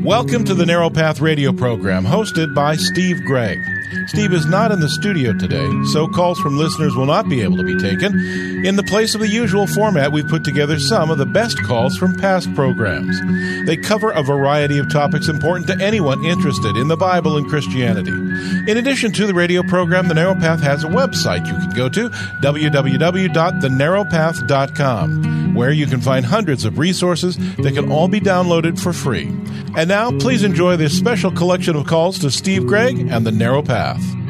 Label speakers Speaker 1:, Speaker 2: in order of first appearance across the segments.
Speaker 1: Welcome to the Narrow Path radio program, hosted by Steve Gregg. Steve is not in the studio today, so calls from listeners will not be able to be taken. In the place of the usual format, we've put together some of the best calls from past programs. They cover a variety of topics important to anyone interested in the Bible and Christianity. In addition to the radio program, The Narrow Path has a website you can go to, www.thenarrowpath.com, where you can find hundreds of resources that can all be downloaded for free. And now, please enjoy this special collection of calls to Steve Gregg and The Narrow Path.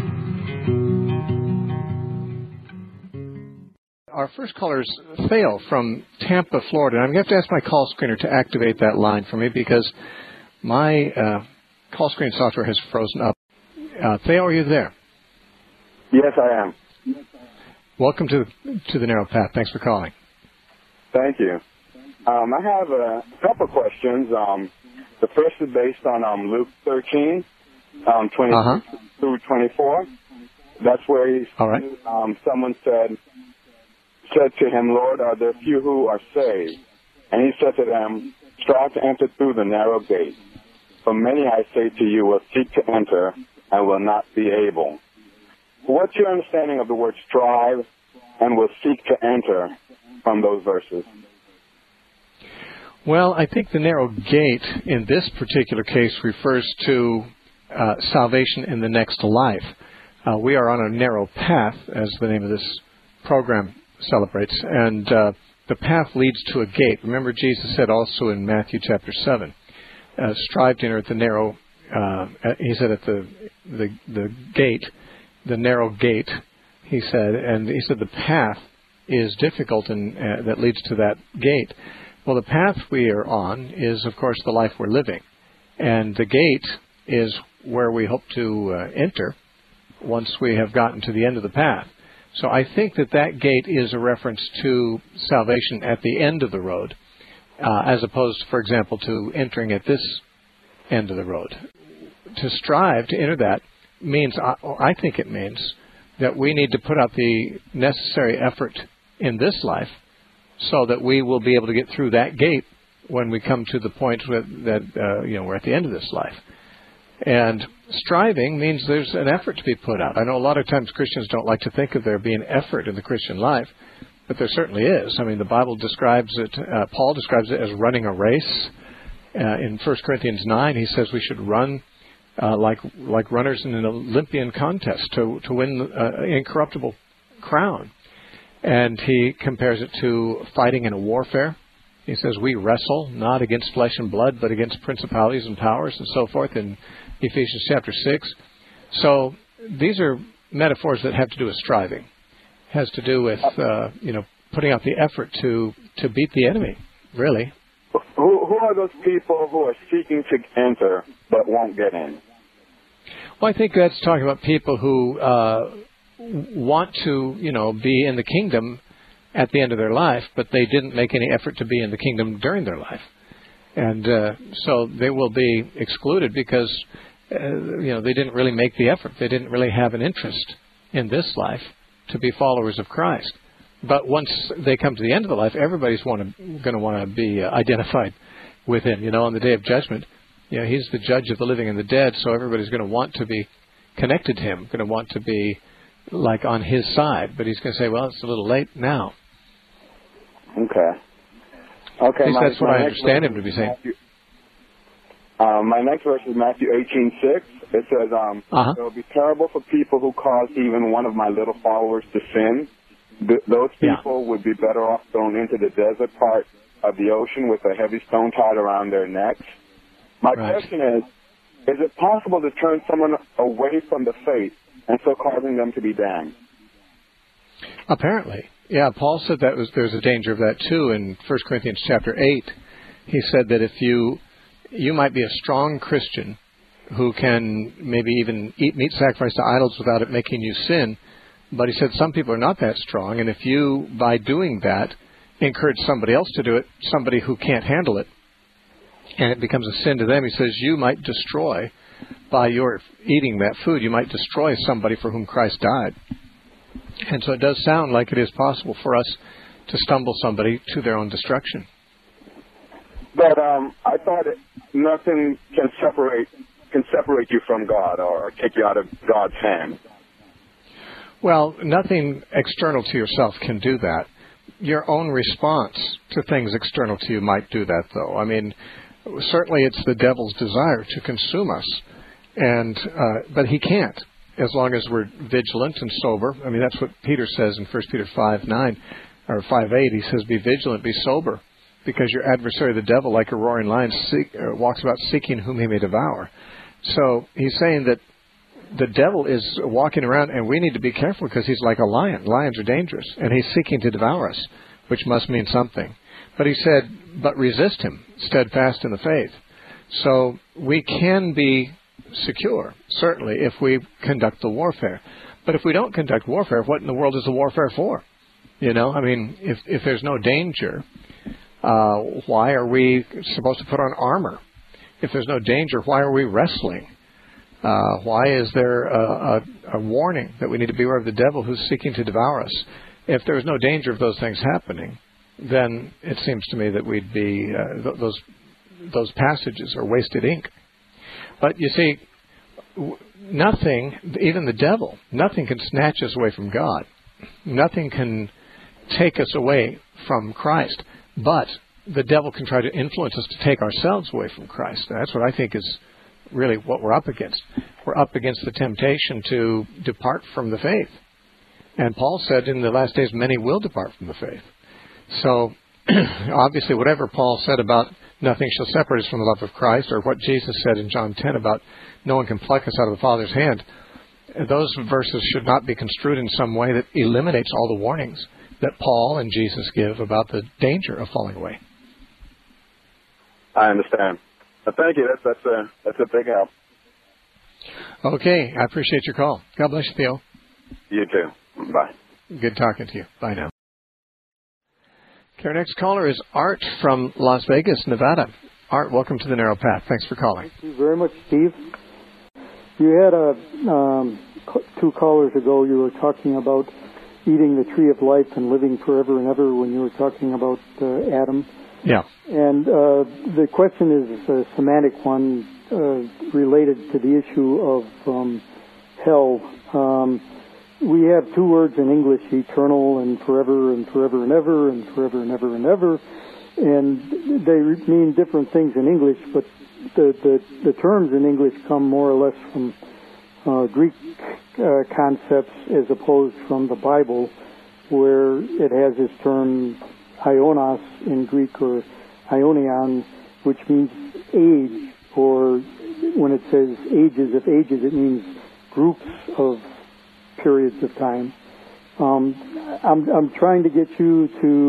Speaker 2: Our first caller is Theo from Tampa, Florida. I'm going to have to ask my call screener to activate that line for me because my call screening software has frozen up. Theo, are you there?
Speaker 3: Yes, I am.
Speaker 2: Welcome to the Narrow Path. Thanks for calling.
Speaker 3: Thank you. I have a couple questions. The first is based on Luke 13, 20 through 24. That's where someone said to him, "Lord, are there few who are saved?" And he said to them, "Strive to enter through the narrow gate. For many, I say to you, will seek to enter and will not be able." What's your understanding of the word strive and will seek to enter from those verses?
Speaker 2: Well, I think the narrow gate in this particular case refers to salvation in the next life. We are on a narrow path, as the name of this program celebrates, and the path leads to a gate. Remember, Jesus said also in Matthew chapter 7, strive to enter at the narrow, he said at the gate, the narrow gate, he said, and he said the path is difficult and that leads to that gate. Well, the path we are on is, of course, the life we're living. And the gate is where we hope to enter once we have gotten to the end of the path. So I think that gate is a reference to salvation at the end of the road, as opposed, for example, to entering at this end of the road. To strive to enter that means, I think it means, that we need to put out the necessary effort in this life so that we will be able to get through that gate when we come to the point that we're at the end of this life. And striving means there's an effort to be put out. I know a lot of times Christians don't like to think of there being effort in the Christian life, but there certainly is. I mean, the Bible describes it, Paul describes it as running a race. In 1 Corinthians 9, he says we should run like runners in an Olympian contest to win an incorruptible crown. And he compares it to fighting in a warfare. He says we wrestle not against flesh and blood, but against principalities and powers and so forth in Ephesians chapter 6. So these are metaphors that have to do with striving. It has to do with, putting out the effort to beat the enemy, really.
Speaker 3: Who are those people who are seeking to enter but won't get in?
Speaker 2: Well, I think that's talking about people who want to, be in the kingdom at the end of their life, but they didn't make any effort to be in the kingdom during their life. And so they will be excluded because, they didn't really make the effort. They didn't really have an interest in this life to be followers of Christ. But once they come to the end of the life, everybody's going to want to be identified with him. On the day of judgment, he's the judge of the living and the dead, so everybody's going to want to be connected to him, going to want to be like on his side. But he's going to say, well, it's a little late now.
Speaker 3: Okay. At least
Speaker 2: that's what I understand him to be saying.
Speaker 3: My next verse is Matthew 18:6. It says, "It will be terrible for people who cause even one of my little followers to sin. Those people would be better off thrown into the desert part of the ocean with a heavy stone tied around their necks." My question is it possible to turn someone away from the faith and so causing them to be damned?
Speaker 2: Apparently. Yeah, Paul said there's a danger of that too in 1 Corinthians chapter 8. He said that if you might be a strong Christian who can maybe even eat meat sacrificed to idols without it making you sin, but he said some people are not that strong, and if you, by doing that, encourage somebody else to do it, somebody who can't handle it, and it becomes a sin to them, he says you might destroy, by your eating that food, you might destroy somebody for whom Christ died. And so it does sound like it is possible for us to stumble somebody to their own destruction.
Speaker 3: But I thought nothing can separate you from God or take you out of God's hand.
Speaker 2: Well, nothing external to yourself can do that. Your own response to things external to you might do that, though. I mean, certainly it's the devil's desire to consume us, but he can't, as long as we're vigilant and sober. I mean, that's what Peter says in 1 Peter 5:9 or 5:8. He says, "Be vigilant, be sober, because your adversary, the devil, like a roaring lion, walks about seeking whom he may devour." So he's saying that the devil is walking around, and we need to be careful because he's like a lion. Lions are dangerous, and he's seeking to devour us, which must mean something. But he said, but resist him, steadfast in the faith. So we can be secure, certainly, if we conduct the warfare. But if we don't conduct warfare, what in the world is the warfare for? You know, I mean, if there's no danger, why are we supposed to put on armor? If there's no danger, why are we wrestling? Why is there a warning that we need to beware of the devil who's seeking to devour us? If there was no danger of those things happening, then it seems to me that we'd be those passages are wasted ink. But you see, nothing, even the devil, nothing can snatch us away from God. Nothing can take us away from Christ. But the devil can try to influence us to take ourselves away from Christ. And that's what I think is really what we're up against. We're up against the temptation to depart from the faith. And Paul said in the last days, many will depart from the faith. So, obviously, whatever Paul said about nothing shall separate us from the love of Christ, or what Jesus said in John 10 about no one can pluck us out of the Father's hand, those verses should not be construed in some way that eliminates all the warnings that Paul and Jesus give about the danger of falling away.
Speaker 3: I understand. Thank you. That's a big help.
Speaker 2: Okay. I appreciate your call. God bless you, Theo.
Speaker 3: You too. Bye.
Speaker 2: Good talking to you. Bye now. Okay, our next caller is Art from Las Vegas, Nevada. Art, welcome to the Narrow Path. Thanks for calling.
Speaker 4: Thank you very much, Steve. You had two callers ago, you were talking about eating the tree of life and living forever and ever when you were talking about Adam.
Speaker 2: Yeah.
Speaker 4: And the question is a semantic one related to the issue of hell. We have two words in English, eternal and forever and forever and ever and forever and ever and ever. And they mean different things in English, but the terms in English come more or less from Greek concepts as opposed from the Bible, where it has this term ionos in Greek, or ionion, which means age, or when it says ages of ages, it means groups of periods of time. I'm trying to get you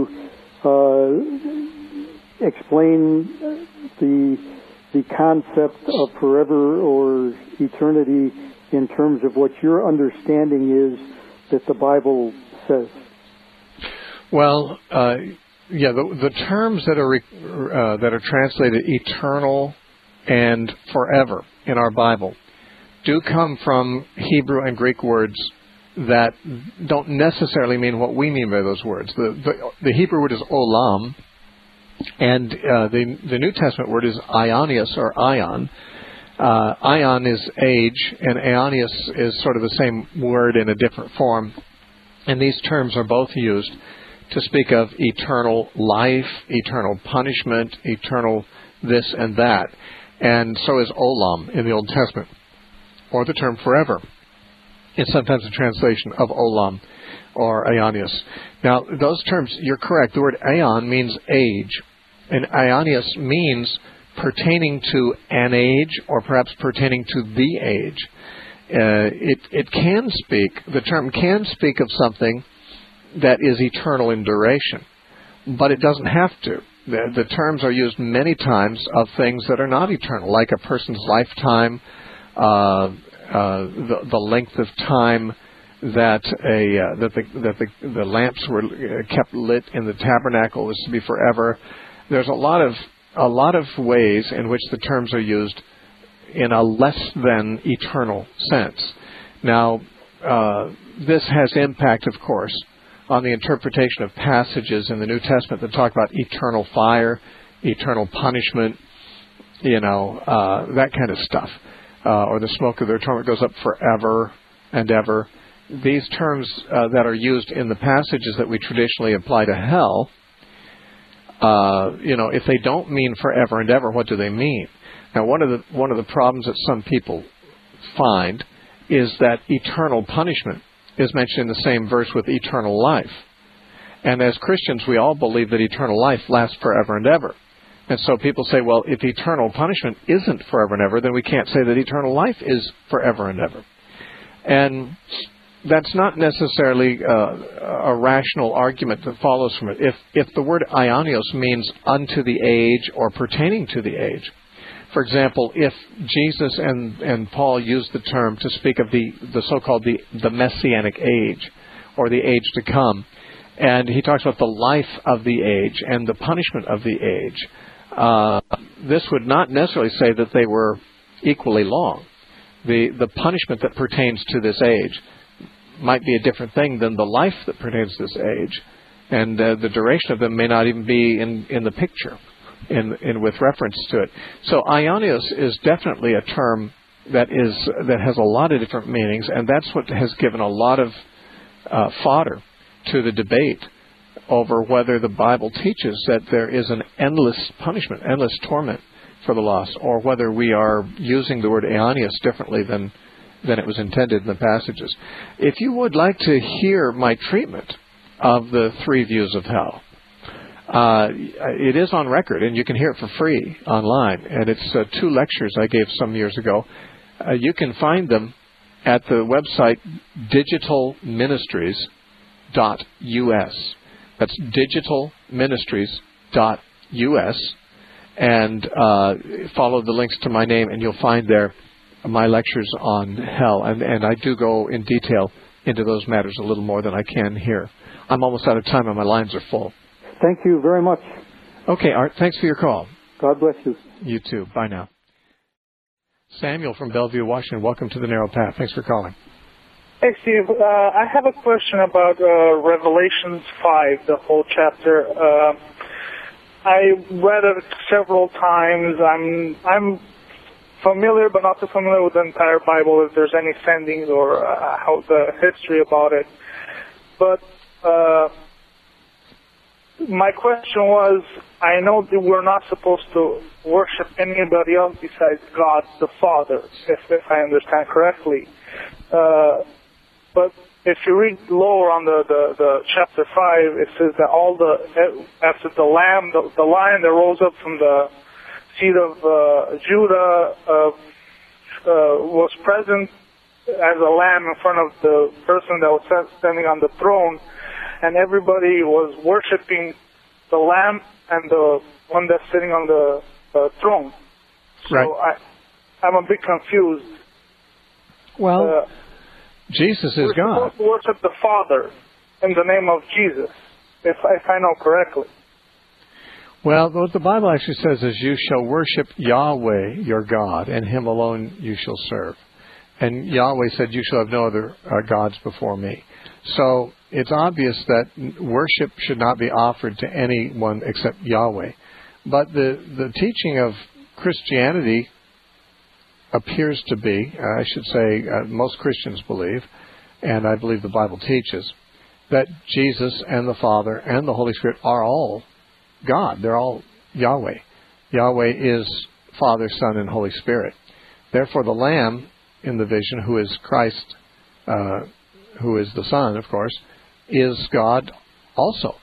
Speaker 4: to explain the concept of forever or eternity in terms of what your understanding is that the Bible says.
Speaker 2: Well, the terms that are translated eternal and forever in our Bible do come from Hebrew and Greek words that don't necessarily mean what we mean by those words. The Hebrew word is olam, and the New Testament word is aionios, or ion. Ion is age, and aionios is sort of the same word in a different form. And these terms are both used to speak of eternal life, eternal punishment, eternal this and that. And so is olam in the Old Testament, or the term forever. It's sometimes a translation of olam or aionios. Now, those terms, you're correct. The word aion means age, and aionios means pertaining to an age, or perhaps pertaining to the age. The term can speak of something that is eternal in duration, but it doesn't have to. The terms are used many times of things that are not eternal, like a person's lifetime, the length of time that the lamps were kept lit in the tabernacle is to be forever. There's a lot of ways in which the terms are used in a less than eternal sense. Now, this has impact, of course, on the interpretation of passages in the New Testament that talk about eternal fire, eternal punishment, that kind of stuff, or the smoke of their torment goes up forever and ever. These terms that are used in the passages that we traditionally apply to hell, if they don't mean forever and ever, what do they mean? Now, one of the problems that some people find is that eternal punishment is mentioned in the same verse with eternal life. And as Christians, we all believe that eternal life lasts forever and ever. And so people say, well, if eternal punishment isn't forever and ever, then we can't say that eternal life is forever and ever. And that's not necessarily a rational argument that follows from it. If the word aionios means unto the age or pertaining to the age, for example, if Jesus and Paul use the term to speak of the so-called the Messianic age, or the age to come, and he talks about the life of the age and the punishment of the age, this would not necessarily say that they were equally long. The punishment that pertains to this age might be a different thing than the life that pertains to this age, and the duration of them may not even be in the picture in with reference to it. So aionios is definitely a term that has a lot of different meanings, and that's what has given a lot of fodder to the debate over whether the Bible teaches that there is an endless punishment, endless torment for the lost, or whether we are using the word aionios differently than it was intended in the passages. If you would like to hear my treatment of the three views of hell, it is on record, and you can hear it for free online. And it's 2 lectures I gave some years ago. You can find them at the website digitalministries.us. That's digitalministries.us. And follow the links to my name, and you'll find there my lectures on hell. And I do go in detail into those matters a little more than I can here. I'm almost out of time, and my lines are full.
Speaker 4: Thank you very much.
Speaker 2: Okay, Art, thanks for your call.
Speaker 4: God bless you.
Speaker 2: You too. Bye now. Samuel from Bellevue, Washington, welcome to the Narrow Path. Thanks for calling.
Speaker 5: Hey, Steve. I have a question about Revelations 5, the whole chapter. I read it several times. I'm familiar, but not so familiar with the entire Bible, if there's any sendings or how the history about it. But my question was, I know that we're not supposed to worship anybody else besides God the Father, if I understand correctly. But if you read lower on the chapter 5, it says that after the lion that rose up from the seed of Judah was present as a lamb in front of the person that was standing on the throne, and everybody was worshiping the lamb and the one that's sitting on the throne.
Speaker 2: Right.
Speaker 5: So I'm a bit confused.
Speaker 2: Well, Jesus is
Speaker 5: we're
Speaker 2: God.
Speaker 5: Supposed to worship the Father in the name of Jesus, if I know correctly.
Speaker 2: Well, what the Bible actually says is, you shall worship Yahweh your God, and Him alone you shall serve. And Yahweh said, you shall have no other gods before me. So it's obvious that worship should not be offered to anyone except Yahweh. But the teaching of Christianity appears to be, I should say, most Christians believe, and I believe the Bible teaches, that Jesus and the Father and the Holy Spirit are all God. They're all Yahweh. Yahweh is Father, Son, and Holy Spirit. Therefore, the Lamb in the vision, who is Christ, who is the Son, of course, is God also.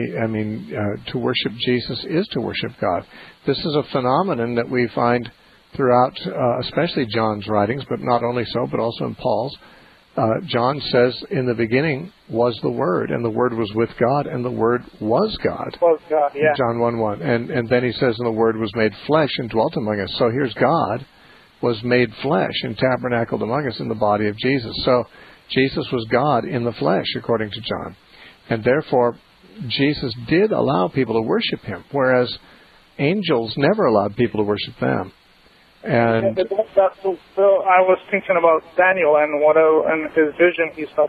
Speaker 2: To worship Jesus is to worship God. This is a phenomenon that we find throughout, especially John's writings, but not only so, but also in Paul's. John says, in the beginning was the Word, and the Word was with God, and the Word was God.
Speaker 5: Was God, yeah.
Speaker 2: John 1:1. And then he says, and the Word was made flesh and dwelt among us. So here's God was made flesh and tabernacled among us in the body of Jesus. So Jesus was God in the flesh, according to John. And therefore, Jesus did allow people to worship Him, whereas angels never allowed people to worship them. And
Speaker 5: so I was thinking about Daniel, and in his vision he saw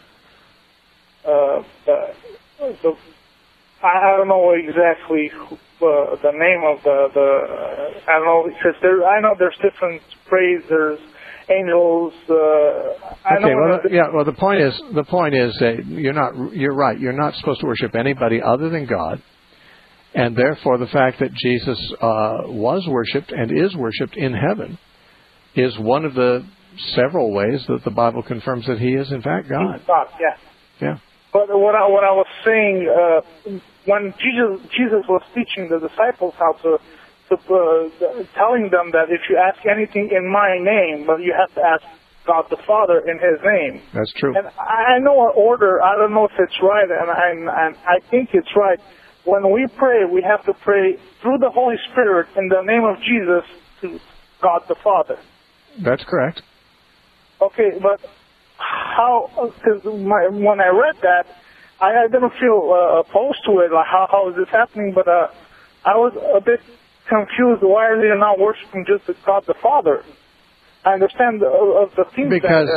Speaker 5: I don't know exactly the name of the I don't know, because I know there's different praise. There's angels.
Speaker 2: Well, the point is that you're right. You're not supposed to worship anybody other than God, and therefore the fact that Jesus was worshipped and is worshipped in heaven is one of the several ways that the Bible confirms that He is in fact God.
Speaker 5: God, yeah.
Speaker 2: Yeah.
Speaker 5: But what I was saying, when Jesus was teaching the disciples how to telling them that if you ask anything in my name, but you have to ask God the Father in His name.
Speaker 2: That's true.
Speaker 5: And I know our order. I don't know if it's right, and I think it's right. When we pray, we have to pray through the Holy Spirit in the name of Jesus to God the Father.
Speaker 2: That's correct.
Speaker 5: Okay, but how? Because when I read that, I didn't feel opposed to it. Like how is this happening? But I was a bit confused. Why are they not worshiping just God the Father? I understand the things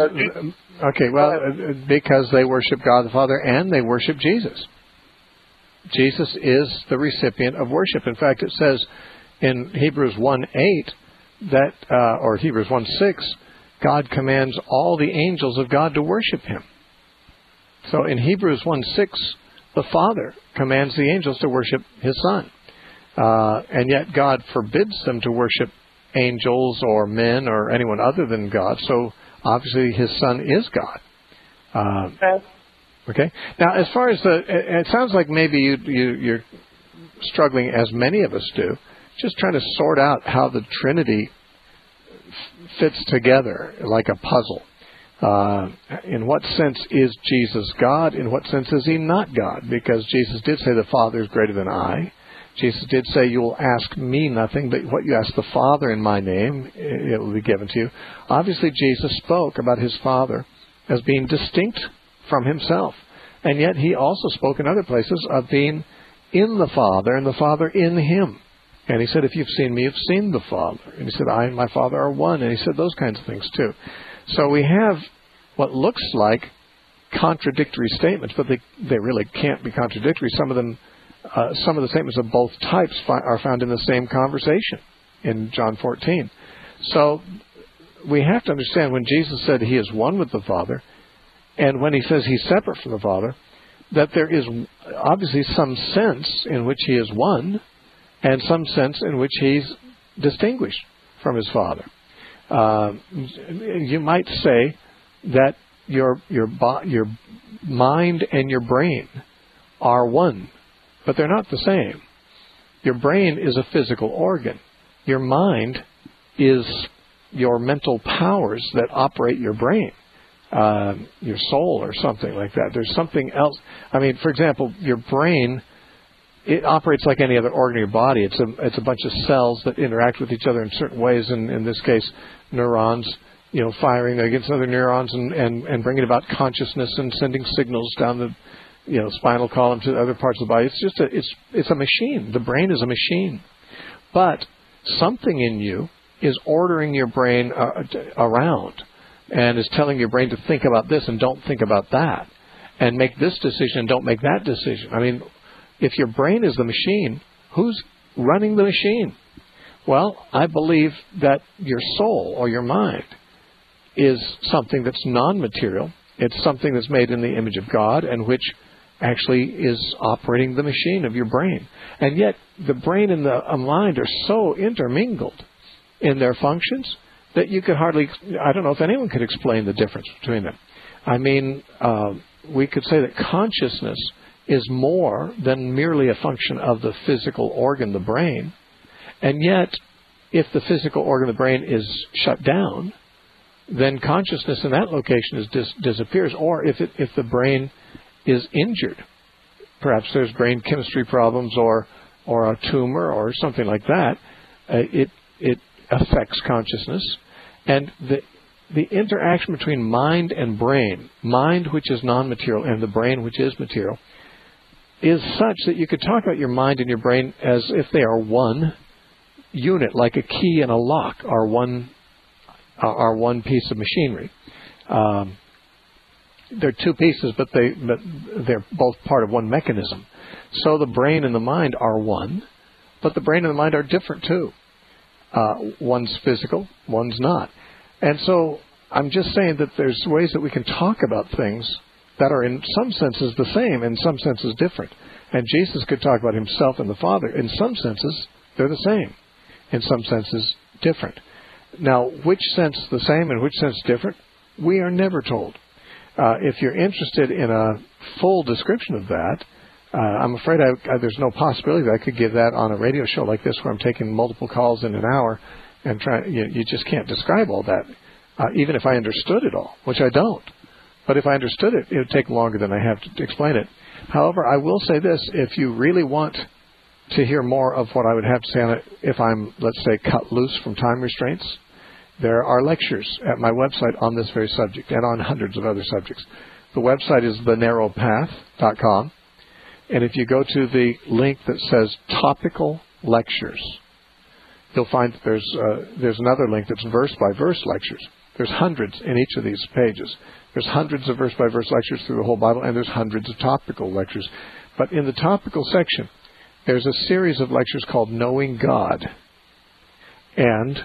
Speaker 2: because they worship God the Father and they worship Jesus. Jesus is the recipient of worship. In fact, it says in Hebrews 1:8 that, or Hebrews 1:6, God commands all the angels of God to worship Him. So in Hebrews 1:6, the Father commands the angels to worship His Son. And yet God forbids them to worship angels or men or anyone other than God. So obviously His Son is God. Okay. Now, as far as it sounds like maybe you're struggling, as many of us do, just trying to sort out how the Trinity fits together like a puzzle. In what sense is Jesus God? In what sense is He not God? Because Jesus did say the Father is greater than I. Jesus did say, you will ask me nothing, but what you ask the Father in my name, it will be given to you. Obviously, Jesus spoke about His Father as being distinct from Himself. And yet He also spoke in other places of being in the Father and the Father in Him. And He said, if you've seen me, you've seen the Father. And He said, I and my Father are one. And He said those kinds of things too. So we have what looks like contradictory statements, but they really can't be contradictory. Some of the statements of both types are found in the same conversation in John 14. So we have to understand when Jesus said He is one with the Father, and when He says He's separate from the Father, that there is obviously some sense in which He is one, and some sense in which He's distinguished from His Father. You might say that your mind and your brain are one, but they're not the same. Your brain is a physical organ. Your mind is your mental powers that operate your brain, your soul or something like that. There's something else. I mean, for example, your brain, it operates like any other organ in your body. It's a bunch of cells that interact with each other in certain ways, and in this case, neurons, firing against other neurons and bringing about consciousness and sending signals down the spinal column to other parts of the body. It's just it's a machine. The brain is a machine. But something in you is ordering your brain around and is telling your brain to think about this and don't think about that, and make this decision and don't make that decision. I mean, if your brain is the machine, who's running the machine? Well, I believe that your soul or your mind is something that's non-material. It's something that's made in the image of God and which actually is operating the machine of your brain. And yet the brain and the mind are so intermingled in their functions that you could hardly, I don't know if anyone could explain the difference between them. I mean, we could say that consciousness is more than merely a function of the physical organ, the brain. And yet, if the physical organ of the brain is shut down, then consciousness in that location disappears. Or if the brain is injured, perhaps there's brain chemistry problems or a tumor or something like that, it affects consciousness. And the interaction between mind and brain, mind which is non-material and the brain which is material, is such that you could talk about your mind and your brain as if they are one unit, like a key and a lock are one piece of machinery. They're two pieces, but they're both part of one mechanism. So the brain and the mind are one, but the brain and the mind are different too. One's physical, one's not. And so I'm just saying that there's ways that we can talk about things that are in some senses the same, in some senses different. And Jesus could talk about himself and the Father. In some senses, they're the same. In some senses, different. Now, which sense the same and which sense different, we are never told. If you're interested in a full description of that, I'm afraid there's no possibility that I could give that on a radio show like this where I'm taking multiple calls in an hour and you just can't describe all that, even if I understood it all, which I don't. But if I understood it, it would take longer than I have to explain it. However, I will say this, if you really want to hear more of what I would have to say on it, if I'm, let's say, cut loose from time restraints, there are lectures at my website on this very subject and on hundreds of other subjects. The website is thenarrowpath.com. And if you go to the link that says Topical Lectures, you'll find that there's another link that's verse-by-verse lectures. There's hundreds in each of these pages. There's hundreds of verse-by-verse lectures through the whole Bible, and there's hundreds of topical lectures. But in the topical section, there's a series of lectures called Knowing God. And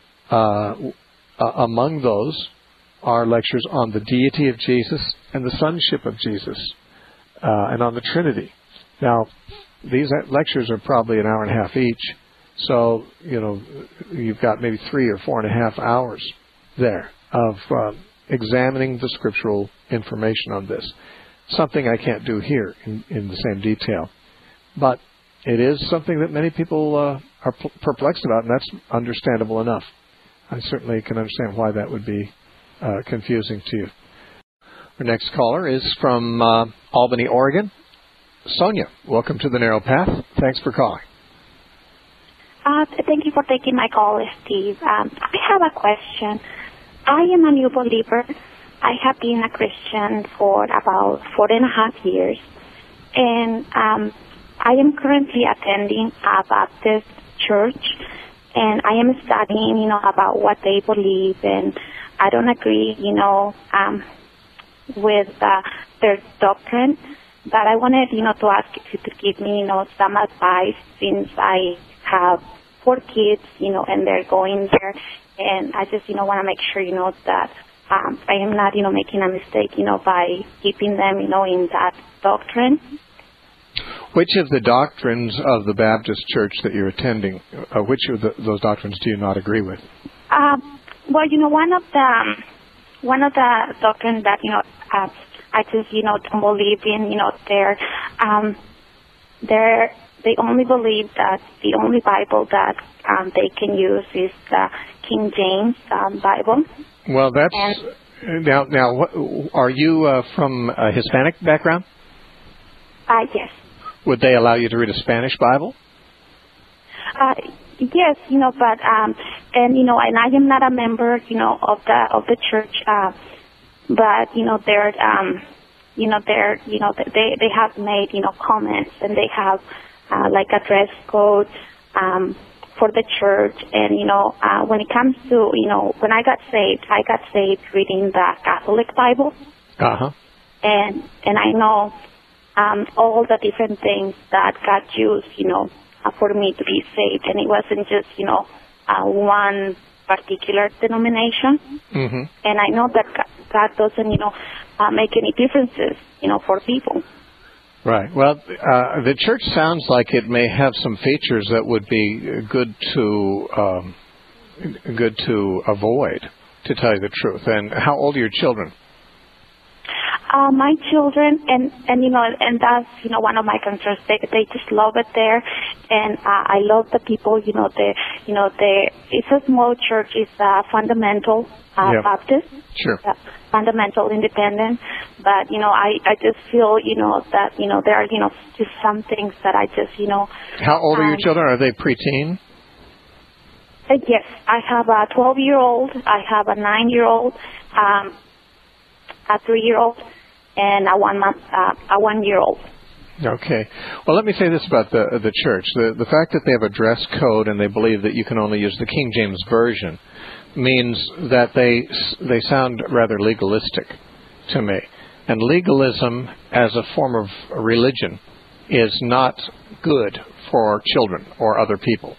Speaker 2: among those are lectures on the deity of Jesus and the sonship of Jesus, and on the Trinity. Now, these lectures are probably an hour and a half each, so you've got maybe 3 or 4.5 hours there of examining the scriptural information on this. Something I can't do here in the same detail, but it is something that many people are perplexed about, and that's understandable enough. I certainly can understand why that would be confusing to you. Our next caller is from Albany, Oregon. Sonia, welcome to the Narrow Path. Thanks for calling.
Speaker 6: Thank you for taking my call, Steve. I have a question. I am a new believer. I have been a Christian for about 4.5 years. And I am currently attending a Baptist church. And I am studying, about what they believe. And I don't agree, with their doctrine. But I wanted, to ask if you could give me, some advice since I have 4 kids, and they're going there. And I just, want to make sure, that I am not, making a mistake, by keeping them, in that doctrine.
Speaker 2: Which of the doctrines of the Baptist church that you're attending, which of those doctrines do you not agree with?
Speaker 6: Well, one of the doctrines that, I just, don't believe in, they only believe that the only Bible that they can use is the King James Bible.
Speaker 2: Well, that's now. Are you from a Hispanic background?
Speaker 6: Yes.
Speaker 2: Would they allow you to read a Spanish Bible?
Speaker 6: Yes, but and I am not a member, of the church. But they're they have made comments, and they have like a dress code for the church. And when it comes to when I got saved reading the Catholic Bible.
Speaker 2: Uh-huh.
Speaker 6: And I know all the different things that God used for me to be saved, and it wasn't just one particular denomination.
Speaker 2: Mm-hmm.
Speaker 6: And I know that God doesn't make any differences for people.
Speaker 2: Right. Well, the church sounds like it may have some features that would be good to avoid, to tell you the truth. And how old are your children?
Speaker 6: My children, and that's one of my concerns. They just love it there, and I love the people. It's a small church. It's fundamental Baptist.
Speaker 2: Sure.
Speaker 6: Fundamental independent, but I just feel that there are just some things that I just
Speaker 2: How old are your children? Are they preteen?
Speaker 6: Yes, I have a 12-year-old. I have a 9-year-old, a 3-year-old, and a 1-year-old.
Speaker 2: Okay. Well, let me say this about the church. The fact that they have a dress code and they believe that you can only use the King James Version means that they sound rather legalistic to me. And legalism as a form of religion is not good for children or other people.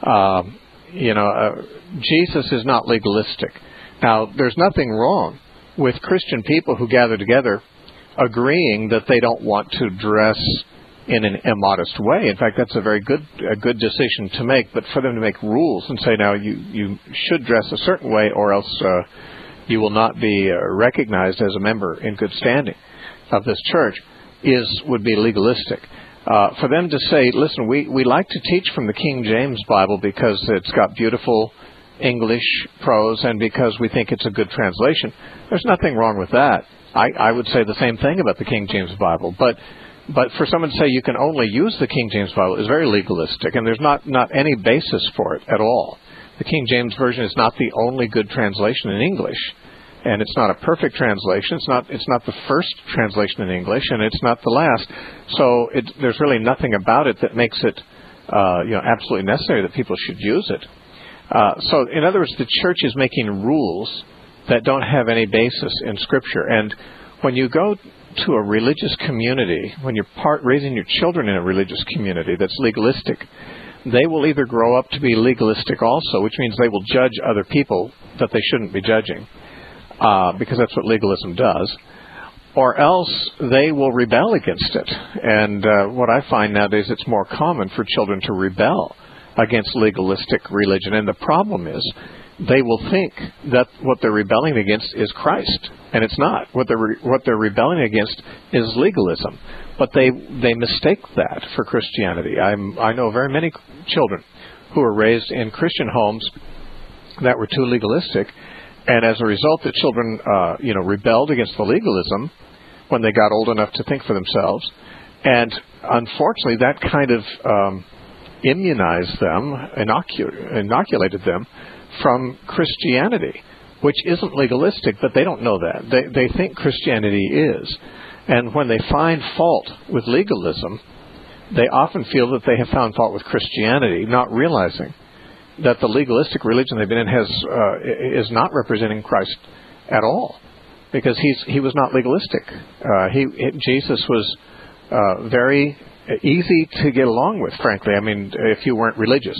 Speaker 2: Jesus is not legalistic. Now, there's nothing wrong with Christian people who gather together agreeing that they don't want to dress in an immodest way. In fact, that's a very good decision to make. But for them to make rules and say, now you should dress a certain way, or else you will not be recognized as a member in good standing of this church, would be legalistic. For them to say, listen, we like to teach from the King James Bible because it's got beautiful English prose and because we think it's a good translation. There's nothing wrong with that. I would say the same thing about the King James Bible. But for someone to say you can only use the King James Bible is very legalistic, and there's not any basis for it at all. The King James Version is not the only good translation in English, and it's not a perfect translation. It's not the first translation in English, and it's not the last. So there's really nothing about it that makes it absolutely necessary that people should use it. So in other words, the church is making rules that don't have any basis in Scripture. And when you go to a religious community, when you're raising your children in a religious community that's legalistic, they will either grow up to be legalistic also, which means they will judge other people that they shouldn't be judging, because that's what legalism does, or else they will rebel against it. And what I find nowadays, it's more common for children to rebel against legalistic religion. And the problem is they will think that what they're rebelling against is Christ, and it's not. What they're rebelling against is legalism. But they mistake that for Christianity. I know very many children who were raised in Christian homes that were too legalistic, and as a result, the children rebelled against the legalism when they got old enough to think for themselves. And unfortunately, that kind of immunized them, inoculated them from Christianity, which isn't legalistic, but they don't know that. They think Christianity is. And when they find fault with legalism, they often feel that they have found fault with Christianity, not realizing that the legalistic religion they've been in is not representing Christ at all, because he was not legalistic. Jesus was very easy to get along with, frankly. I mean, if you weren't religious.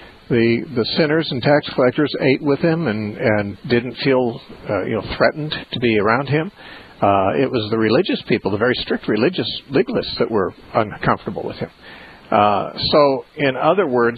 Speaker 2: The sinners and tax collectors ate with him and didn't feel threatened to be around him. It was the religious people, the very strict religious legalists, that were uncomfortable with him. So, in other words,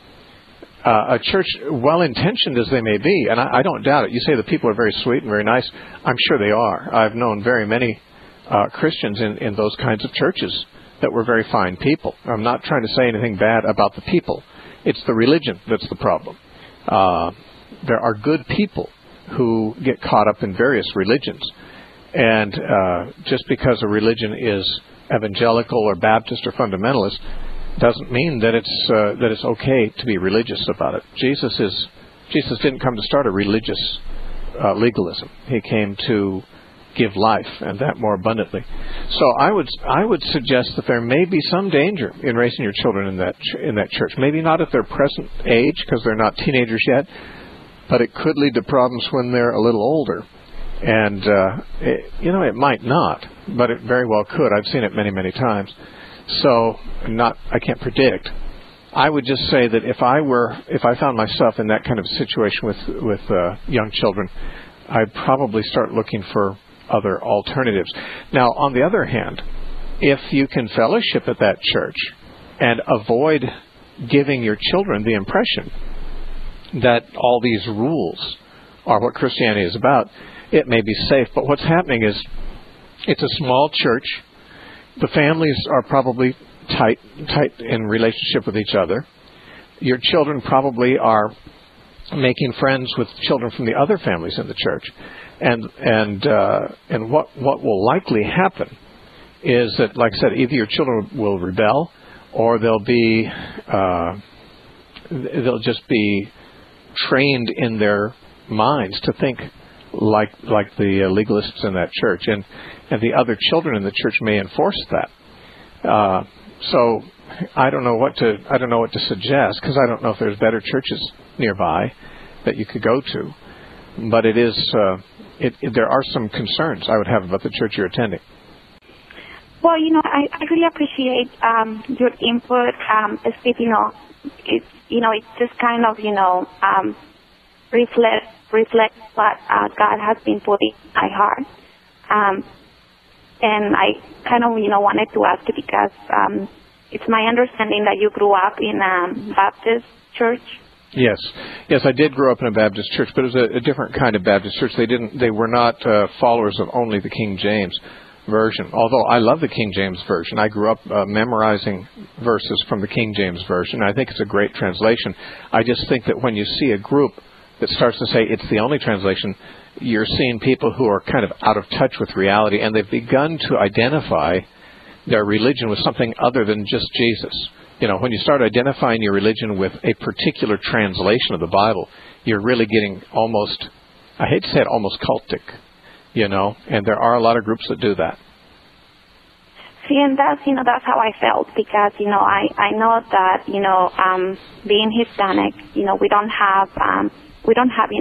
Speaker 2: a church, well-intentioned as they may be, and I don't doubt it. You say the people are very sweet and very nice. I'm sure they are. I've known very many Christians in those kinds of churches that were very fine people. I'm not trying to say anything bad about the people. It's the religion that's the problem. There are good people who get caught up in various religions. And just because a religion is evangelical or Baptist or fundamentalist doesn't mean that it's okay to be religious about it. Jesus didn't come to start a religious legalism. He came to give life, and that more abundantly. So I would suggest that there may be some danger in raising your children in that church. Maybe not at their present age, because they're not teenagers yet, but it could lead to problems when they're a little older. And it might not, but it very well could. I've seen it many, many times. So I can't predict. I would just say that if I found myself in that kind of situation with young children, I'd probably start looking for other alternatives. Now, on the other hand, if you can fellowship at that church and avoid giving your children the impression that all these rules are what Christianity is about, it may be safe. But what's happening is it's a small church. The families are probably tight in relationship with each other. Your children probably are making friends with children from the other families in the church. And what will likely happen is that, like I said, either your children will rebel, or they'll just be trained in their minds to think like the legalists in that church, and the other children in the church may enforce that. So I don't know what to suggest, because I don't know if there's better churches nearby that you could go to. But there are some concerns I would have about the church you're attending.
Speaker 6: Well, I really appreciate your input, Steve. It's just kind of, reflect what God has been putting in my heart. And I kind of, wanted to ask you because it's my understanding that you grew up in a Baptist church.
Speaker 2: Yes, I did grow up in a Baptist church, but it was a different kind of Baptist church. They were not followers of only the King James Version, although I love the King James Version. I grew up memorizing verses from the King James Version. I think it's a great translation. I just think that when you see a group that starts to say it's the only translation, you're seeing people who are kind of out of touch with reality, and they've begun to identify their religion with something other than just Jesus. When you start identifying your religion with a particular translation of the Bible, you're really getting almost, I hate to say it, almost cultic, and there are a lot of groups that do that.
Speaker 6: See, and that's how I felt because, I know that, being Hispanic, we don't have, we have,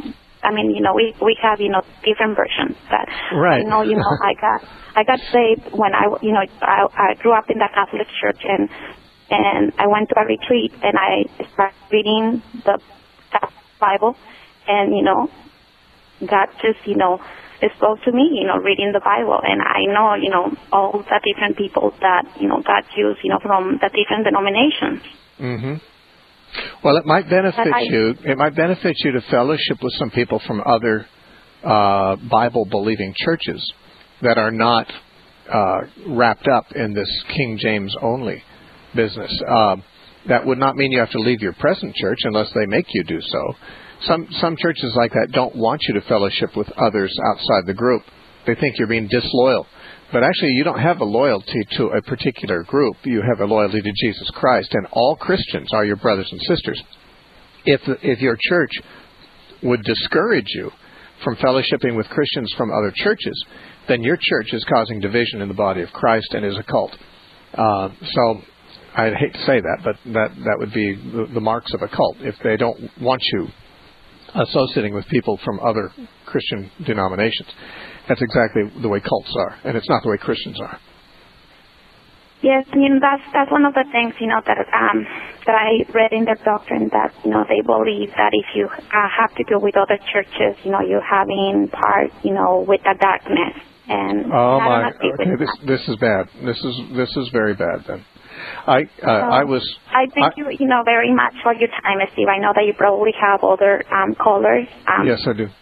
Speaker 6: different versions. But
Speaker 2: right.
Speaker 6: I got saved when I grew up in the Catholic Church and I went to a retreat and I started reading the Bible and, God just, spoke to me, reading the Bible. And I know, all the different people that, God used, from the different denominations.
Speaker 2: Mm-hmm. Well, it might benefit you. It might benefit you to fellowship with some people from other Bible-believing churches that are not wrapped up in this King James only business. That would not mean you have to leave your present church unless they make you do so. Some churches like that don't want you to fellowship with others outside the group. They think you're being disloyal. But actually, you don't have a loyalty to a particular group. You have a loyalty to Jesus Christ, and all Christians are your brothers and sisters. If your church would discourage you from fellowshipping with Christians from other churches, then your church is causing division in the body of Christ and is a cult. So I'd hate to say that, but that would be the marks of a cult. If they don't want you associating with people from other Christian denominations. That's exactly the way cults are, and it's not the way Christians are.
Speaker 6: Yes, that's one of the things, that I read in the doctrine that, they believe that if you have to do with other churches, you're having part, with the darkness. And
Speaker 2: oh my, okay, this is bad. This is very bad then. I
Speaker 6: thank you, very much for your time, Steve. I know that you probably have other callers.
Speaker 2: Yes, I do.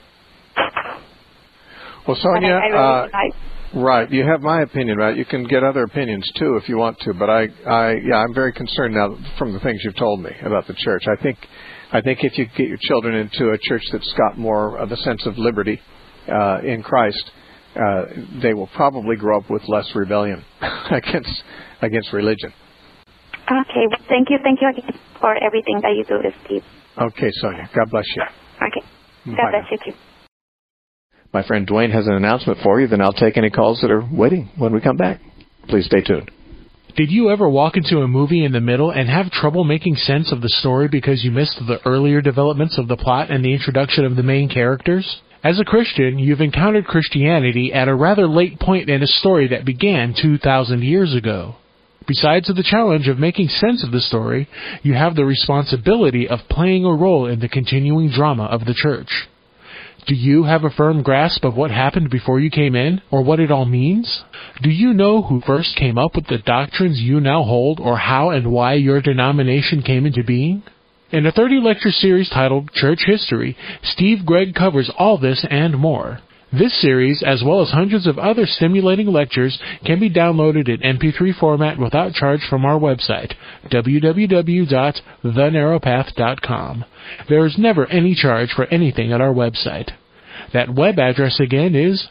Speaker 2: Well, Sonia, right, you have my opinion, right? You can get other opinions too if you want to, but I'm very concerned now from the things you've told me about the church. I think if you get your children into a church that's got more of a sense of liberty in Christ, they will probably grow up with less rebellion against religion.
Speaker 6: Okay, well, thank you again for everything that you do, Steve.
Speaker 2: Okay, Sonia, God bless you.
Speaker 6: Okay, God bless you too.
Speaker 2: My friend Dwayne has an announcement for you, then I'll take any calls that are waiting when we come back. Please stay tuned.
Speaker 7: Did you ever walk into a movie in the middle and have trouble making sense of the story because you missed the earlier developments of the plot and the introduction of the main characters? As a Christian, you've encountered Christianity at a rather late point in a story that began 2,000 years ago. Besides the challenge of making sense of the story, you have the responsibility of playing a role in the continuing drama of the church. Do you have a firm grasp of what happened before you came in, or what it all means? Do you know who first came up with the doctrines you now hold, or how and why your denomination came into being? In a 30-lecture series titled Church History, Steve Gregg covers all this and more. This series, as well as hundreds of other stimulating lectures, can be downloaded in MP3 format without charge from our website, www.thenarrowpath.com. There is never any charge for anything at our website. That web address again is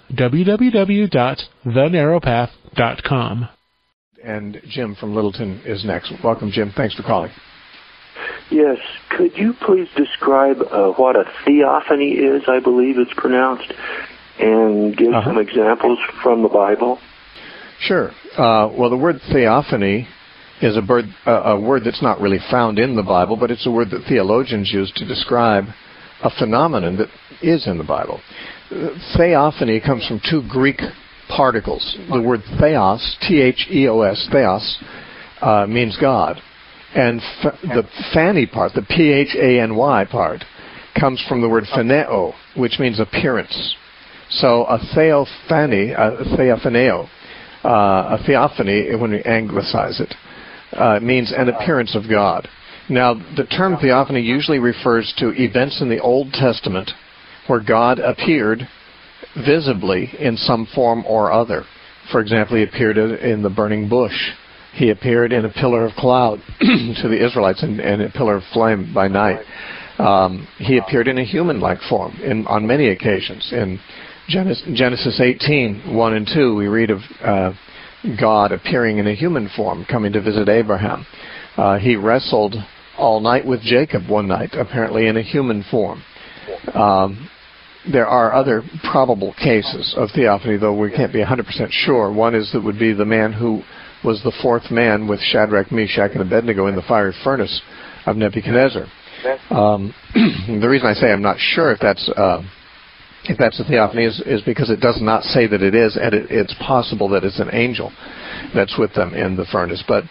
Speaker 7: www.thenarrowpath.com.
Speaker 2: And Jim from Littleton is next. Welcome, Jim. Thanks for calling.
Speaker 8: Yes. Could you please describe what a theophany is, I believe it's pronounced, and give some examples from the Bible?
Speaker 2: Sure. Well, the word theophany is a word that's not really found in the Bible, but it's a word that theologians use to describe a phenomenon that is in the Bible. Theophany comes from two Greek particles. The word theos, T-H-E-O-S, theos, means God. And the phany part, the P-H-A-N-Y part, comes from the word phaneo, which means appearance. So a theophany, a theophany, when we anglicize it, means an appearance of God. Now, the term theophany usually refers to events in the Old Testament where God appeared visibly in some form or other. For example, he appeared in the burning bush. He appeared in a pillar of cloud to the Israelites and a pillar of flame by night. He appeared in a human-like form on many occasions. In Genesis 18, 1 and 2, we read of God appearing in a human form, coming to visit Abraham. He wrestled all night with Jacob one night, apparently in a human form. There are other probable cases of theophany, though we can't be 100% sure. One is that would be the man who was the fourth man with Shadrach, Meshach, and Abednego in the fiery furnace of Nebuchadnezzar. The reason I say I'm not sure if that's a theophany is because it does not say that it is, and it's possible that it's an angel that's with them in the furnace. But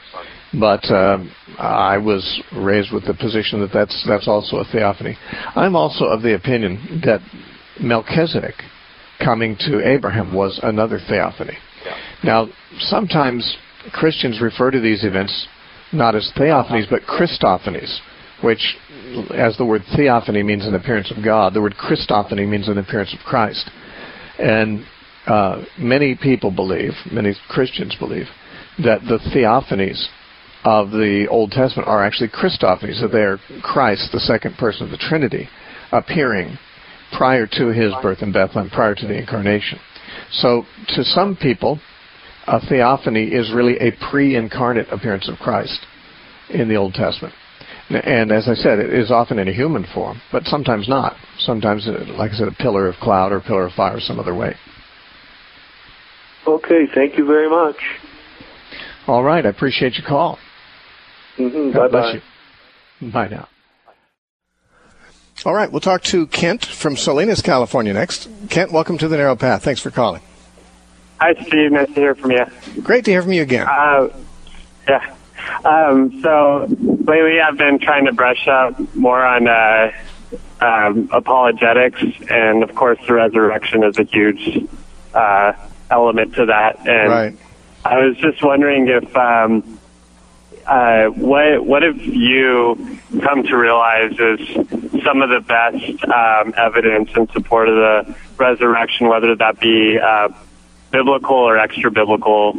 Speaker 2: I was raised with the position that that's also a theophany. I'm also of the opinion that Melchizedek coming to Abraham was another theophany. Now, sometimes Christians refer to these events not as theophanies but Christophanies, which, as the word theophany means an appearance of God, the word Christophany means an appearance of Christ. And many Christians believe, that the theophanies of the Old Testament are actually Christophanies, that they are Christ, the second person of the Trinity, appearing prior to his birth in Bethlehem, prior to the incarnation. So, to some people, a theophany is really a pre-incarnate appearance of Christ in the Old Testament. And as I said, it is often in a human form, but sometimes not. Sometimes, like I said, a pillar of cloud or a pillar of fire some other way.
Speaker 8: Okay, thank you very much.
Speaker 2: All right, I appreciate your call.
Speaker 8: Mm-hmm.
Speaker 2: God bless you. Bye now. All right, we'll talk to Kent from Salinas, California next. Kent, welcome to the Narrow Path. Thanks for calling.
Speaker 9: Hi, Steve. Nice to hear from you.
Speaker 2: Great to hear from you again.
Speaker 9: Yeah. So lately I've been trying to brush up more on apologetics, and of course the resurrection is a huge element to that. And
Speaker 2: right.
Speaker 9: I was just wondering if what have you come to realize is some of the best evidence in support of the resurrection, whether that be biblical or extra biblical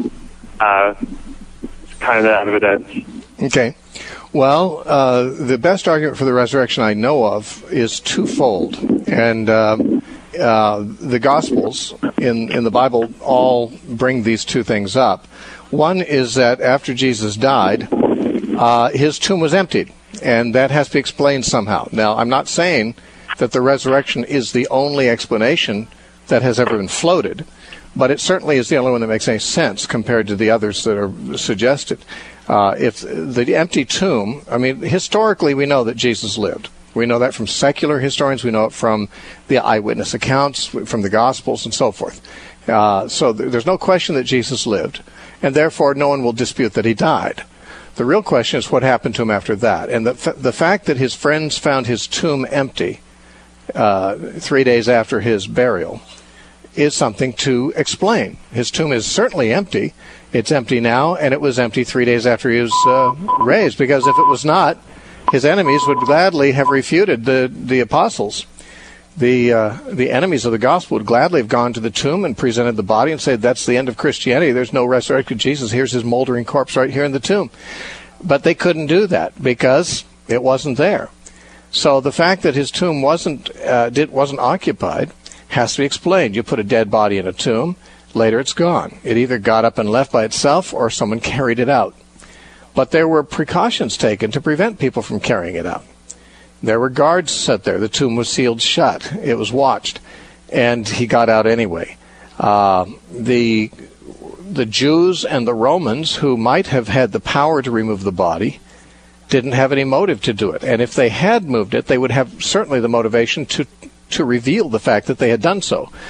Speaker 9: kind of evidence?
Speaker 2: Okay. Well, the best argument for the resurrection I know of is twofold, and the Gospels in the Bible all bring these two things up. One is that after Jesus died, his tomb was emptied, and that has to be explained somehow. Now, I'm not saying that the resurrection is the only explanation that has ever been floated, but it certainly is the only one that makes any sense compared to the others that are suggested. If the empty tomb, I mean, historically we know that Jesus lived. We know that from secular historians. We know it from the eyewitness accounts, from the Gospels, and so forth. So there's no question that Jesus lived, and therefore no one will dispute that he died. The real question is what happened to him after that. And the fact that his friends found his tomb empty 3 days after his burial is something to explain. His tomb is certainly empty. It's empty now, and it was empty 3 days after he was raised, because if it was not, his enemies would gladly have refuted the apostles. The enemies of the gospel would gladly have gone to the tomb and presented the body and said, that's the end of Christianity. There's no resurrected Jesus. Here's his moldering corpse right here in the tomb. But they couldn't do that because it wasn't there. So the fact that his tomb wasn't occupied has to be explained. You put a dead body in a tomb, later it's gone. It either got up and left by itself or someone carried it out. But there were precautions taken to prevent people from carrying it out. There were guards set there. The tomb was sealed shut. It was watched. And he got out anyway. The Jews and the Romans, who might have had the power to remove the body, didn't have any motive to do it. And if they had moved it, they would have certainly the motivation to reveal the fact that they had done so.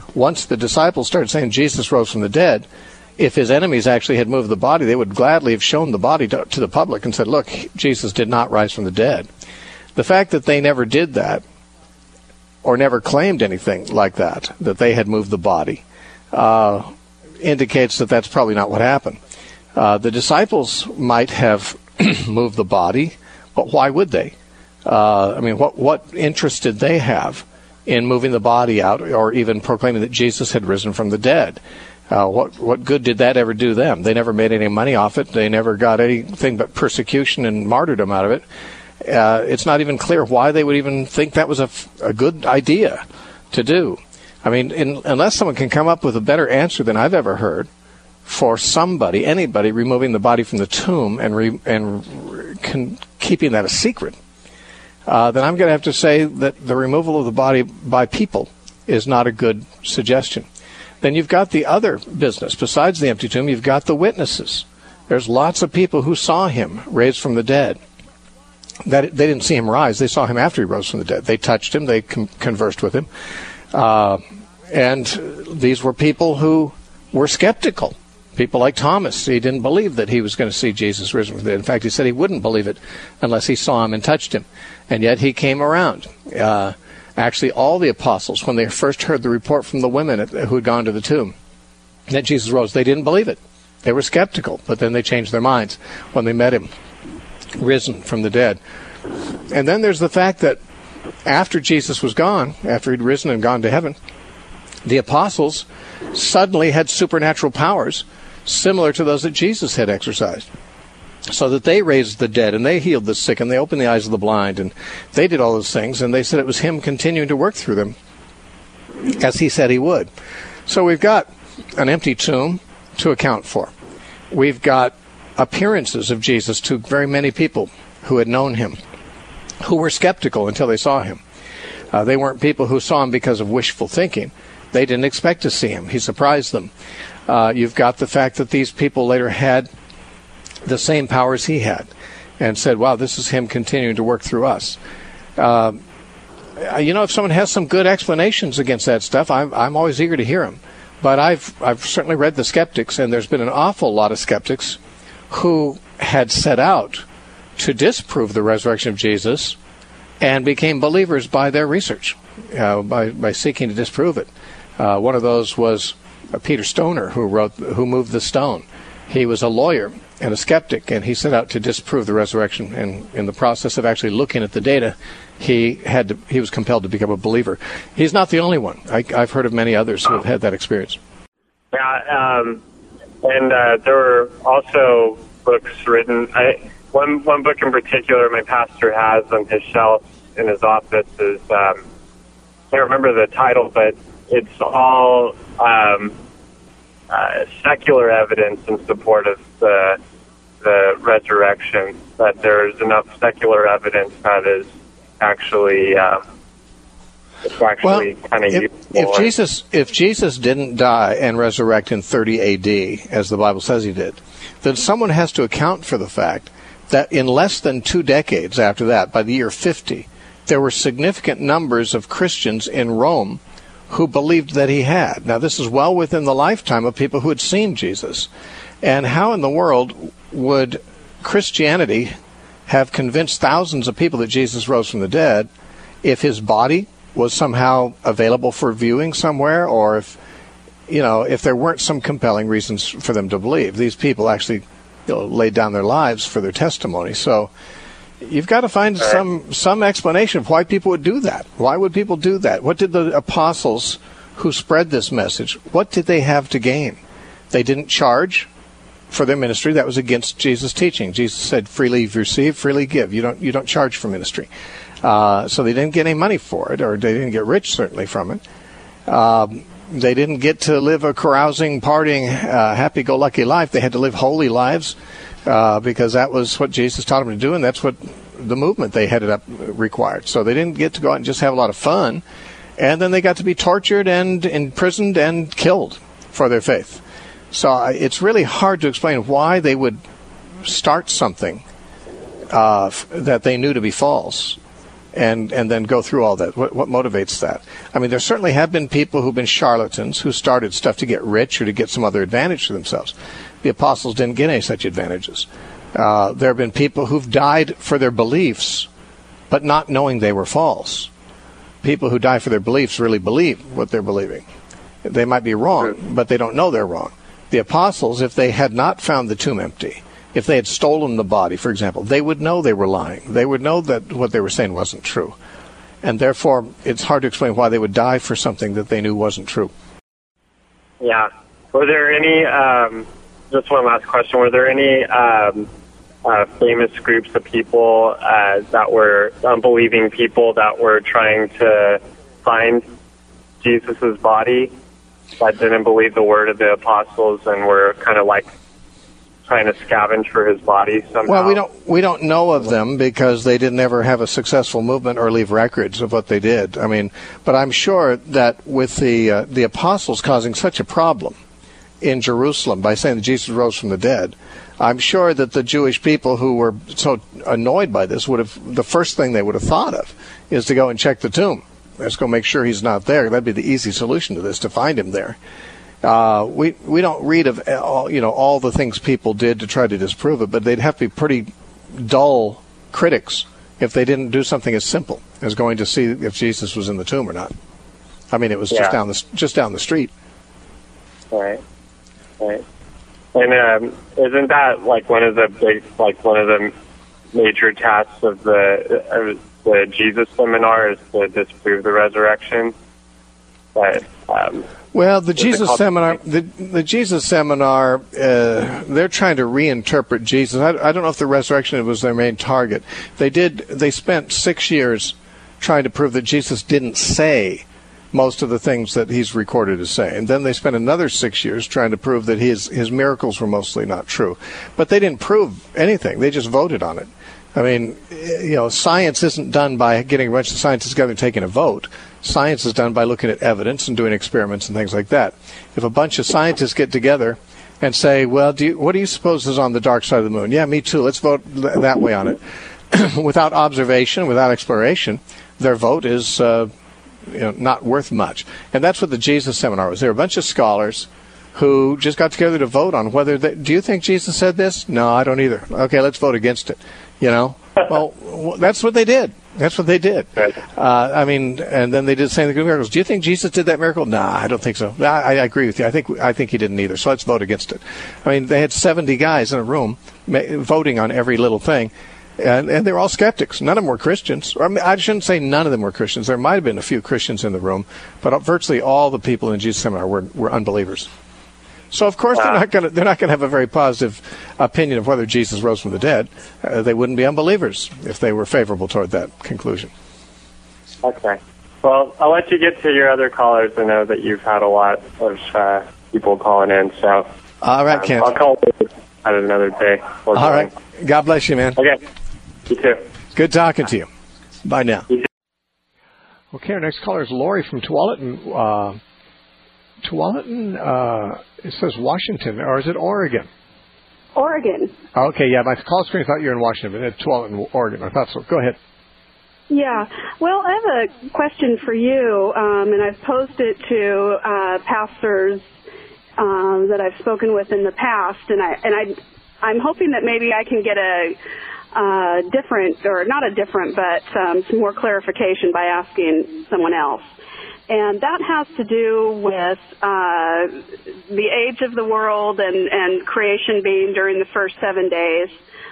Speaker 2: once the disciples started saying Jesus rose from the dead, if his enemies actually had moved the body, they would gladly have shown the body to the public and said, look, Jesus did not rise from the dead. The fact that they never did that, or never claimed anything like that they had moved the body, indicates that that's probably not what happened. The disciples might have moved the body, but why would they? What interest did they have in moving the body out, or even proclaiming that Jesus had risen from the dead? What good did that ever do them? They never made any money off it. They never got anything but persecution and martyrdom out of it. It's not even clear why they would even think that was a good idea to do. Unless someone can come up with a better answer than I've ever heard for anybody removing the body from the tomb and keeping that a secret, then I'm going to have to say that the removal of the body by people is not a good suggestion. Then you've got the other business. Besides the empty tomb, you've got the witnesses. There's lots of people who saw him raised from the dead. They didn't see him rise. They saw him after he rose from the dead. They touched him. They conversed with him. And these were people who were skeptical. People like Thomas. He didn't believe that he was going to see Jesus risen from the dead. In fact, he said he wouldn't believe it unless he saw him and touched him. And yet he came around. Actually, all the apostles, when they first heard the report from the women who had gone to the tomb that Jesus rose, they didn't believe it. They were skeptical, but then they changed their minds when they met him risen from the dead. And then there's the fact that after Jesus was gone, after he'd risen and gone to heaven, the apostles suddenly had supernatural powers similar to those that Jesus had exercised. So that they raised the dead, and they healed the sick, and they opened the eyes of the blind, and they did all those things, and they said it was him continuing to work through them, as he said he would. So we've got an empty tomb to account for. We've got appearances of Jesus to very many people who had known him, who were skeptical until they saw him. They weren't people who saw him because of wishful thinking. They didn't expect to see him. He surprised them. You've got the fact that these people later had the same powers he had and said, wow, this is him continuing to work through us. If someone has some good explanations against that stuff, I'm always eager to hear them. But I've certainly read the skeptics, and there's been an awful lot of skeptics who had set out to disprove the resurrection of Jesus and became believers by their research, by seeking to disprove it. One of those was Peter Stoner, who moved the stone. He was a lawyer and a skeptic, and he set out to disprove the resurrection. And in the process of actually looking at the data, he was compelled to become a believer. He's not the only one. I've heard of many others who have had that experience.
Speaker 9: Yeah, and there were also books written. One book in particular my pastor has on his shelf in his office is, I can't remember the title, but it's all secular evidence in support of the resurrection, that there's enough secular evidence that is actually kind of useful.
Speaker 2: If Jesus didn't die and resurrect in 30 A.D., as the Bible says he did, then someone has to account for the fact that in less than 2 decades after that, by the year 50, there were significant numbers of Christians in Rome who believed that he had. Now, this is well within the lifetime of people who had seen Jesus. And how in the world would Christianity have convinced thousands of people that Jesus rose from the dead if his body was somehow available for viewing somewhere, or if there weren't some compelling reasons for them to believe? These people actually laid down their lives for their testimony. So you've got to find some explanation of why people would do that. Why would people do that? What did the apostles who spread this message, what did they have to gain? They didn't charge for their ministry. That was against Jesus' teaching. Jesus said, freely receive, freely give. You don't charge for ministry. So they didn't get any money for it, or they didn't get rich, certainly, from it. They didn't get to live a carousing, partying, happy-go-lucky life. They had to live holy lives because that was what Jesus taught them to do, and that's what the movement they headed up required. So they didn't get to go out and just have a lot of fun, and then they got to be tortured and imprisoned and killed for their faith. So it's really hard to explain why they would start something that they knew to be false and then go through all that? What motivates that? I mean, there certainly have been people who've been charlatans who started stuff to get rich or to get some other advantage for themselves. The apostles didn't get any such advantages. There have been people who've died for their beliefs, but not knowing they were false. People who die for their beliefs really believe what they're believing. They might be wrong, but they don't know they're wrong. The apostles, if they had not found the tomb empty, if they had stolen the body, for example, they would know they were lying. They would know that what they were saying wasn't true. And therefore, it's hard to explain why they would die for something that they knew wasn't true.
Speaker 9: Yeah. Were there any, just one last question, were there any famous groups of people that were unbelieving people that were trying to find Jesus' body, that didn't believe the word of the apostles and were kind of like trying to scavenge for his body somehow?
Speaker 2: Well, we don't know of them because they didn't ever have a successful movement or leave records of what they did. I mean, but I'm sure that with the apostles causing such a problem in Jerusalem by saying that Jesus rose from the dead, I'm sure that the Jewish people who were so annoyed by this the first thing they would have thought of is to go and check the tomb. Let's go make sure he's not there. That'd be the easy solution to this, to find him there. We don't read of all the things people did to try to disprove it, but they'd have to be pretty dull critics if they didn't do something as simple as going to see if Jesus was in the tomb or not. I mean, it was just down the street.
Speaker 9: Right. And isn't that like one of the major tasks of the Jesus Seminar is to disprove the resurrection? But
Speaker 2: well, the Jesus Seminar, the Jesus Seminar, they're trying to reinterpret Jesus. I don't know if the resurrection was their main target. They spent 6 years trying to prove that Jesus didn't say most of the things that he's recorded as saying. And then they spent another 6 years trying to prove that his miracles were mostly not true. But they didn't prove anything. They just voted on it. I mean, science isn't done by getting a bunch of scientists together and taking a vote. Science is done by looking at evidence and doing experiments and things like that. If a bunch of scientists get together and say, well, what do you suppose is on the dark side of the moon? Yeah, me too. Let's vote that way on it. Without observation, without exploration, their vote is not worth much. And that's what the Jesus Seminar was. There were a bunch of scholars who just got together to vote on whether do you think Jesus said this? No, I don't either. Okay, let's vote against it. Well, that's what they did. That's what they did. I mean, and then they did the same thing with miracles. Do you think Jesus did that miracle? No, I don't think so. I agree with you. I think he didn't either. So let's vote against it. I mean, they had 70 guys in a room voting on every little thing. And they're all skeptics. None of them were Christians. Or, I shouldn't say none of them were Christians. There might have been a few Christians in the room, but virtually all the people in the Jesus Seminar were unbelievers. So of course they're not going to have a very positive opinion of whether Jesus rose from the dead. They wouldn't be unbelievers if they were favorable toward that conclusion.
Speaker 9: Okay. Well, I'll let you get to your other callers. I know that you've had a lot of people calling in. So
Speaker 2: all right, Ken.
Speaker 9: I'll call at another day.
Speaker 2: All right. God bless you, man.
Speaker 9: Okay. You too.
Speaker 2: Good talking to you. Bye now. Okay, our next caller is Lori from Tualatin. It says Washington, or is it Oregon?
Speaker 10: Oregon.
Speaker 2: Okay, yeah, my call screen thought you were in Washington, but it's Tualatin, Oregon. I thought so. Go ahead.
Speaker 10: Yeah. Well, I have a question for you, and I've posed it to pastors that I've spoken with in the past, and I'm hoping that maybe I can get some more clarification by asking someone else. And that has to do with the age of the world and creation being during the first 7 days.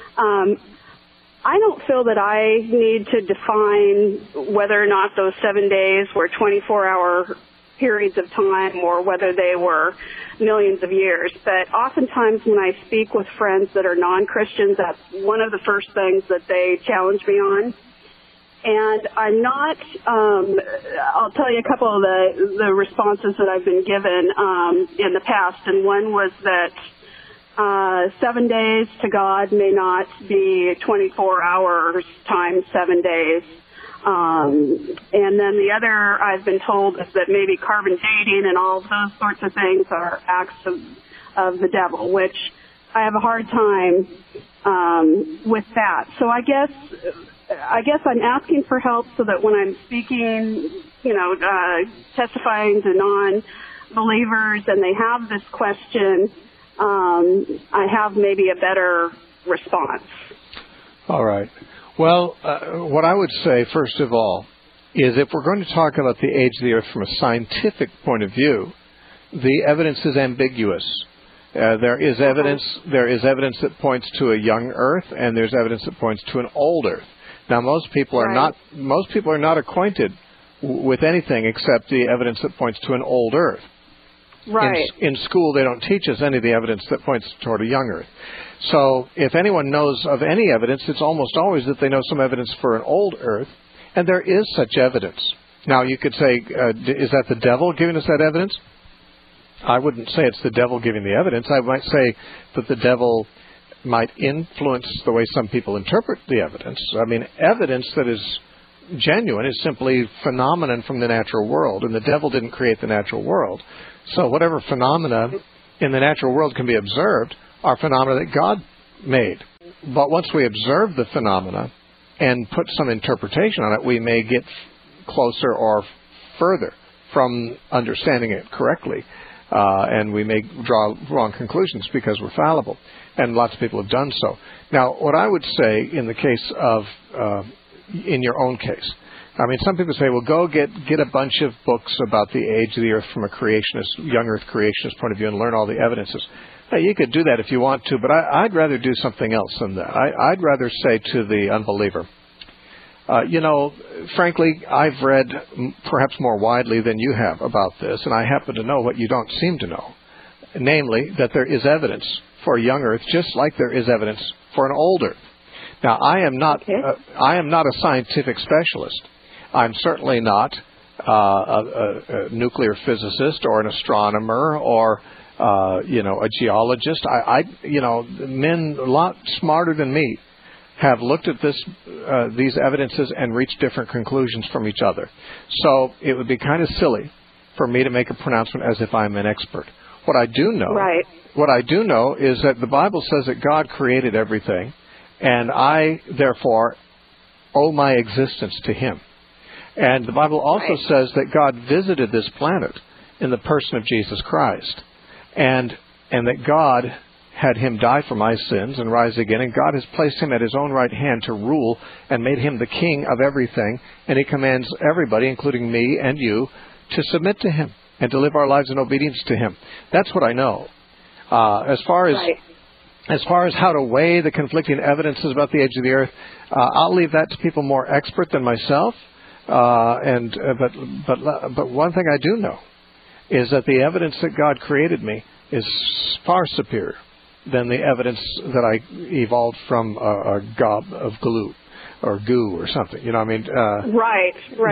Speaker 10: I don't feel that I need to define whether or not those 7 days were 24-hour periods of time or whether they were millions of years. But oftentimes when I speak with friends that are non-Christians, that's one of the first things that they challenge me on. And I'm not, I'll tell you a couple of the responses that I've been given in the past. And one was that 7 days to God may not be 24 hours times 7 days. And then the other I've been told is that maybe carbon dating and all of those sorts of things are acts of the devil, which I have a hard time with that. So I guess I guess I'm asking for help so that when I'm speaking, testifying to non-believers and they have this question, I have maybe a better response.
Speaker 2: All right. Well, what I would say, first of all, is if we're going to talk about the age of the earth from a scientific point of view, the evidence is ambiguous. There is evidence that points to a young earth, and there's evidence that points to an old earth. Now, most people are not acquainted with anything except the evidence that points to an old earth.
Speaker 10: Right.
Speaker 2: In school, they don't teach us any of the evidence that points toward a young earth. So if anyone knows of any evidence, it's almost always that they know some evidence for an old earth, and there is such evidence. Now, you could say, is that the devil giving us that evidence? I wouldn't say it's the devil giving the evidence. I might say that the devil might influence the way some people interpret the evidence. I mean, evidence that is genuine is simply phenomenon from the natural world, and the devil didn't create the natural world. So whatever phenomena in the natural world can be observed are phenomena that God made. But once we observe the phenomena and put some interpretation on it, we may get closer or further from understanding it correctly. And we may draw wrong conclusions because we're fallible. And lots of people have done so. Now, what I would say in the case of, in your own case, I mean, some people say, well, go get a bunch of books about the age of the earth from a creationist, young earth creationist point of view and learn all the evidences. Now, you could do that if you want to, but I'd rather do something else than that. I'd rather say to the unbeliever, frankly, I've read perhaps more widely than you have about this, and I happen to know what you don't seem to know, namely that there is evidence for a young earth just like there is evidence for an old earth. Now, I am not a scientific specialist. I'm certainly not a nuclear physicist or an astronomer or a geologist. Men a lot smarter than me have looked at these evidences and reached different conclusions from each other. So it would be kind of silly for me to make a pronouncement as if I'm an expert. What I do know is that the Bible says that God created everything, and I, therefore, owe my existence to Him. And the Bible also says that God visited this planet in the person of Jesus Christ, and that God had Him die for my sins and rise again, and God has placed Him at His own right hand to rule and made Him the king of everything, and He commands everybody, including me and you, to submit to Him and to live our lives in obedience to Him. That's what I know. As far as how to weigh the conflicting evidences about the age of the earth, I'll leave that to people more expert than myself. But one thing I do know is that the evidence that God created me is far superior than the evidence that I evolved from a gob of glue or goo or something.
Speaker 10: Right.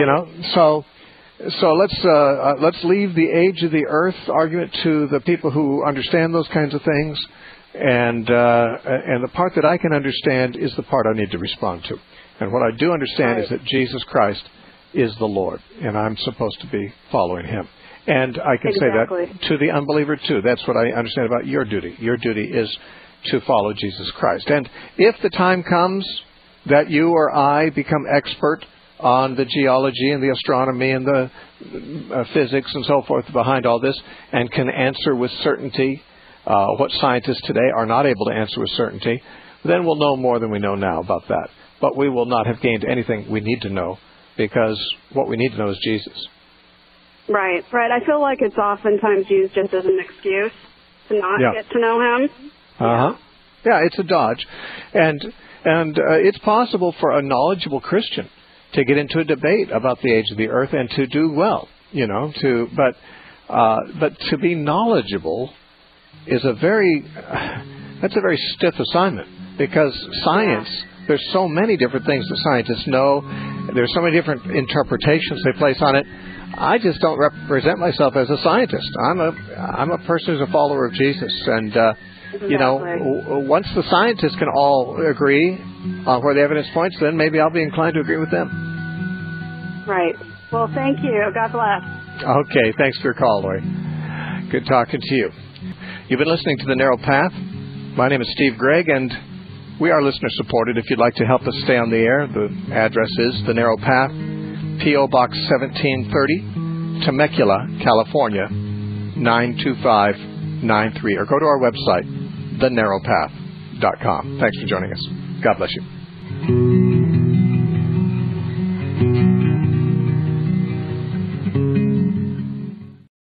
Speaker 2: So let's leave the age of the earth argument to the people who understand those kinds of things, and the part that I can understand is the part I need to respond to. And what I do understand is that Jesus Christ is the Lord, and I'm supposed to be following Him. And I can say that to the unbeliever too. That's what I understand about your duty. Your duty is to follow Jesus Christ. And if the time comes that you or I become expert on the geology and the astronomy and the physics and so forth behind all this, and can answer with certainty what scientists today are not able to answer with certainty, then we'll know more than we know now about that. But we will not have gained anything we need to know, because what we need to know is Jesus.
Speaker 10: Right. I feel like it's oftentimes used just as an excuse to not get to know Him.
Speaker 2: Yeah, it's a dodge. And it's possible for a knowledgeable Christian to get into a debate about the age of the earth and to do well, but to be knowledgeable is a very stiff assignment, because science, there's so many different things that scientists know. There's so many different interpretations they place on it. I just don't represent myself as a scientist. I'm a person who's a follower of Jesus, and once the scientists can all agree on where the evidence points, then maybe I'll be inclined to agree with them.
Speaker 10: Right. Well, thank you. God bless.
Speaker 2: Okay. Thanks for your call, Lori. Good talking to you. You've been listening to The Narrow Path. My name is Steve Gregg, and We are listener-supported. If you'd like to help us stay on the air, the address is The Narrow Path, P.O. Box 1730, Temecula, California, 92593. Or go to our website, thenarrowpath.com. Thanks for joining us. God bless you.